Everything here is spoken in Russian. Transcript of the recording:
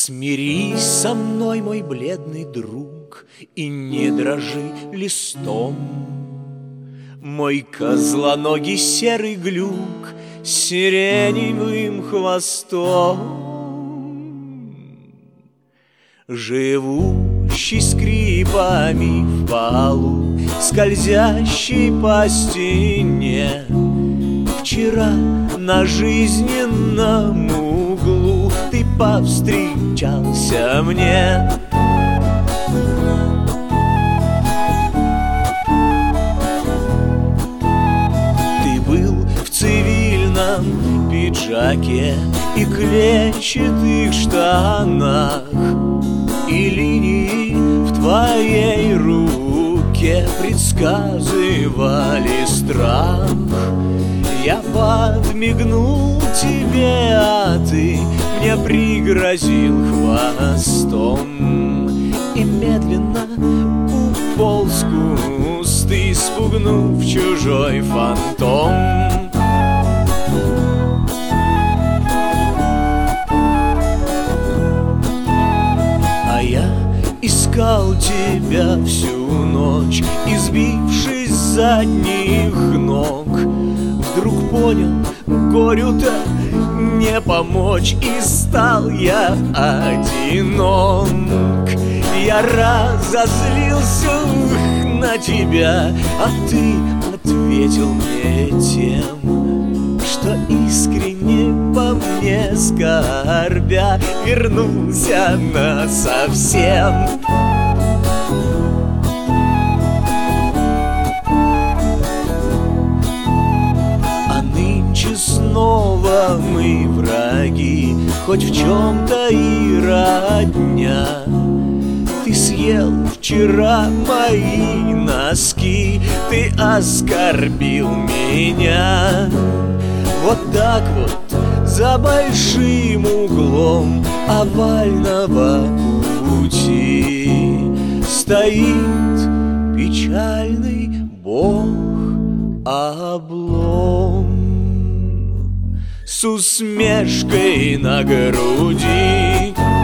Смирись со мной, мой бледный друг, и не дрожи листом. Мой козлоногий серый глюк с сиреневым хвостом, живущий скрипами в полу, скользящий по стене. Вчера на жизненном углу ты повстречался мне. Ты был в цивильном пиджаке и клетчатых штанах, и линии в твоей руке предсказывали страх. Я подмигнул тебе, а ты мне пригрозил хвостом и медленно уполз в кусты, спугнув чужой фантом. А я искал тебя всю ночь, избившись с задних ног. Вдруг понял, горю-то не помочь, и стал я одинок. Я разозлился на тебя, а ты ответил мне тем, что искренне по мне скорбя вернулся насовсем. Снова мы враги, хоть в чем-то и родня. Ты съел вчера мои носки, ты оскорбил меня. Вот так вот, за большим углом овального пути стоит печальный Бог-облом с усмешкой на груди.